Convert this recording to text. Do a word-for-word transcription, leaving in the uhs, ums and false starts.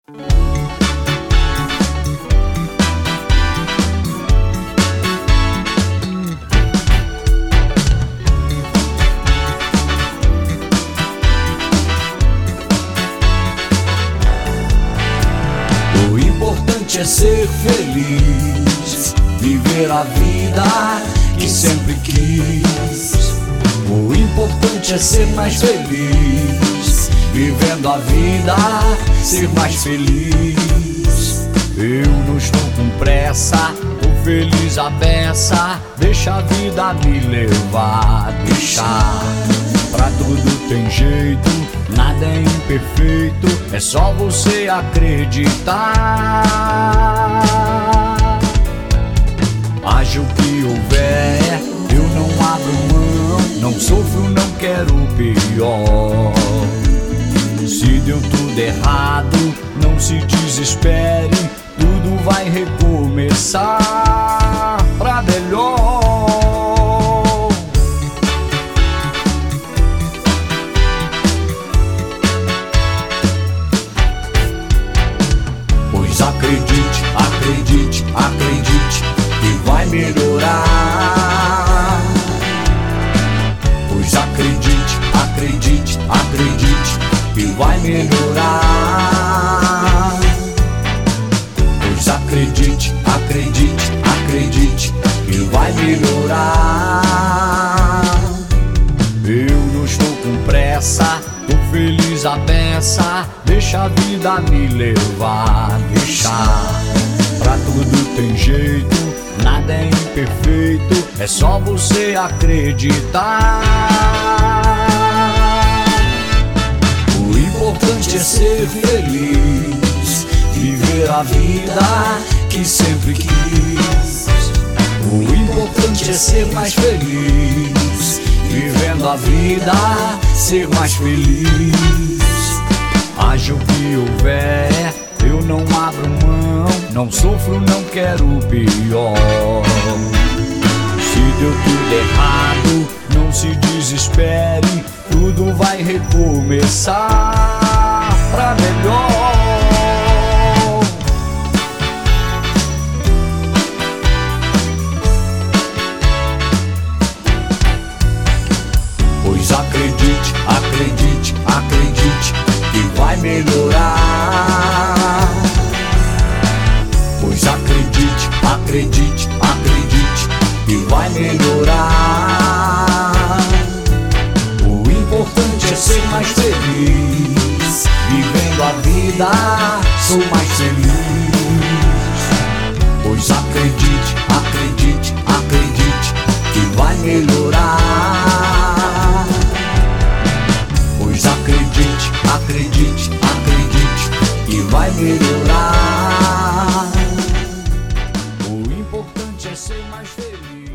O importante é ser feliz, viver a vida que sempre quis. O importante é ser mais feliz, vivendo a vida, ser mais feliz. Eu não estou com pressa, tô feliz à beça. Deixa a vida me levar, deixar. Pra tudo tem jeito, nada é imperfeito, é só você acreditar. Haja o que houver, eu não abro mão, não sofro, não quero o pior. Se deu tudo errado, não se desespere, tudo vai recomeçar pra melhor. Pois acredite, acredite, acredite que vai melhorar. Pois acredite, acredite, acredite que vai melhorar. Pois acredite, acredite, acredite que vai melhorar. Eu não estou com pressa, tô feliz à beça. Deixa a vida me levar, deixar. Pra tudo tem jeito, nada é imperfeito, é só você acreditar. O importante é ser feliz, viver a vida que sempre quis. O importante é ser mais feliz, vivendo a vida, ser mais feliz. Haja o que houver, eu não abro mão, não sofro, não quero o pior. Se deu tudo errado, não se desespere, tudo vai recomeçar pra melhor. Pois acredite, acredite, acredite que vai melhorar. Pois acredite, acredite, acredite que vai melhorar. O importante é ser mais feliz, vivendo a vida, sou mais feliz. Pois acredite, acredite, acredite que vai melhorar. Pois acredite, acredite, acredite que vai melhorar. O importante é ser mais feliz.